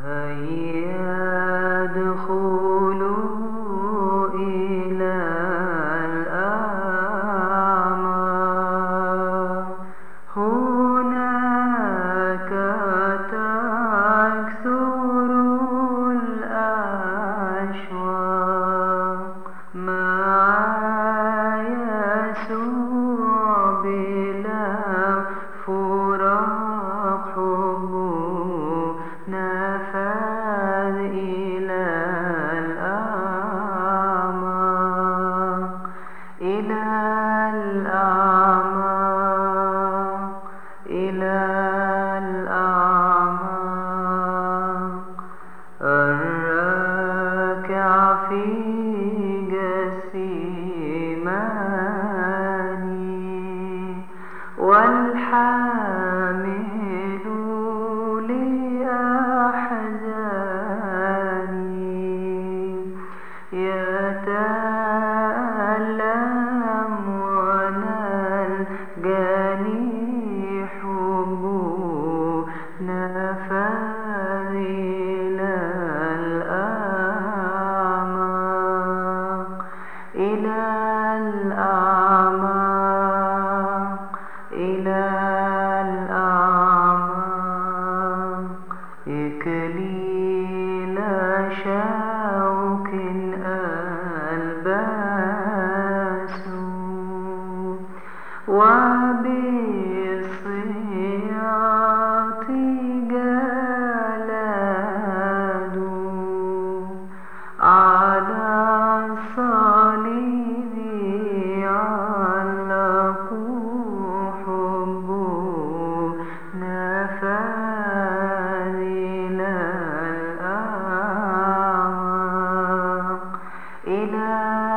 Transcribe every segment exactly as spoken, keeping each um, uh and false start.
هيا ادخلوا إلى الأعماق، هناك تكثر الأشواق مع يسوع بلا فراق، حبنا فاذ إلى الأعماق، إلى الأعماق، إلى الأعماق. الراكع في جسيماني والحامل لأحزاني يتألم ونلقاني، حبنا فاذ إلى الأعماق، إلى الأعماق، إلى الأعماق. إكليل شوك ألبس وبالصياط جلدوا، على الصليب علقوا، حبنا فاذ إلى الأعماق، إلى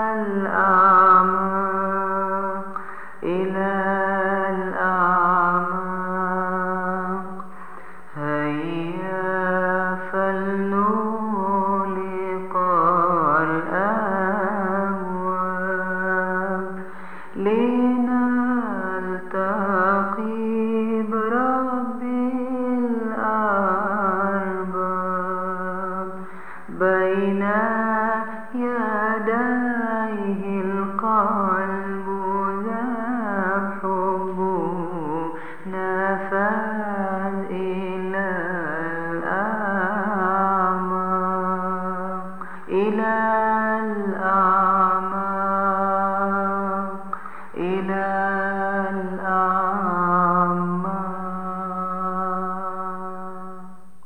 الأعماق، إلى الأعماق. هيا